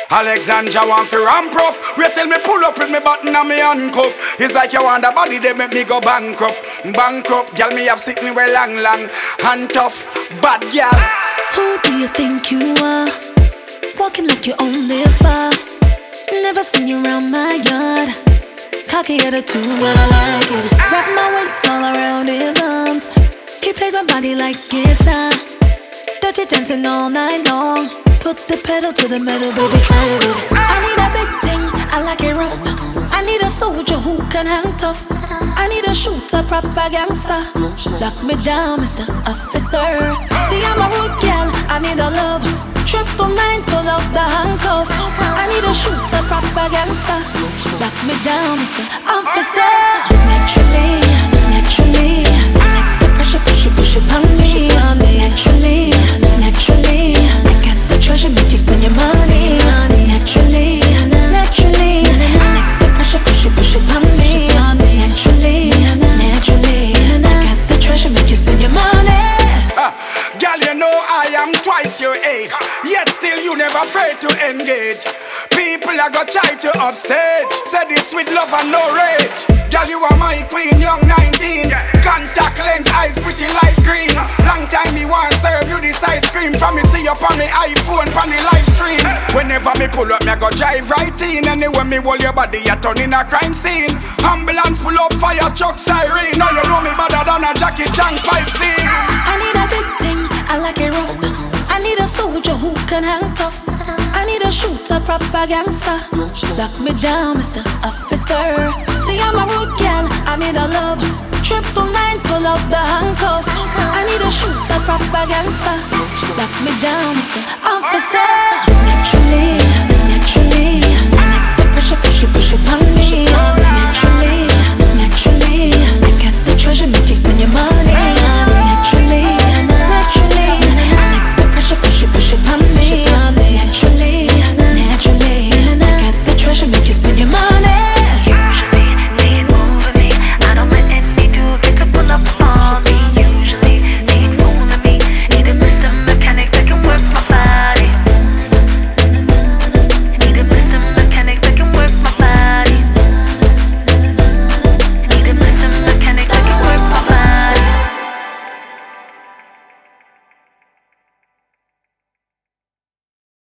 Alexandra want fi ramp rough. Wait till me pull up with me button and me handcuff. It's like you want the body, they make me go bankrupt. Bankrupt, girl, me have sitting way long, long. Hand tough, bad girl. Who do you think you are? Walking like you own this bar. Never seen you around my yard. Cocky attitude, but I like it. Wrap my waist all around his arms. He played my body like guitar. Dirty dancing all night long. Put the pedal to the metal, baby, try it. I need a big thing, I like it rough. I need a soldier who can hang tough. I need a shooter, proper gangster. Lock me down, Mr. Officer. See, I'm a rude girl, I need a love. 999, pull out the handcuff. I need a shooter, proper gangster. Lock me down, Mr. Officer. Naturally, naturally, the pressure, push it on me. Naturally, naturally, I got the treasure, make you spend your money. Naturally, naturally, the pressure, push it on me. Naturally, naturally, I got the treasure, make you spend your money. Girl, you know I am twice your age, yet still you never afraid to engage. People are gonna try to upstage. Say this with love and no rage. Girl, you are my queen, young 19. Contact lens, eyes pretty light green. Long time me want serve you this ice cream. From me see you on me iPhone, on the live stream. Whenever me pull up, me go drive right in. Anyway me hold your body, you turn in a crime scene. Ambulance pull up, fire truck siren. Now you know me better than a Jackie Chan fight scene. I need a big thing, I like it rough. I need a soldier who can hang tough. I need a shooter, proper gangster. Lock me down, Mr. Officer. See, I'm a rude girl, I need a love. 999, pull out the handcuff. I need a shooter, proper gangster. Lock me down, Mr. Officer.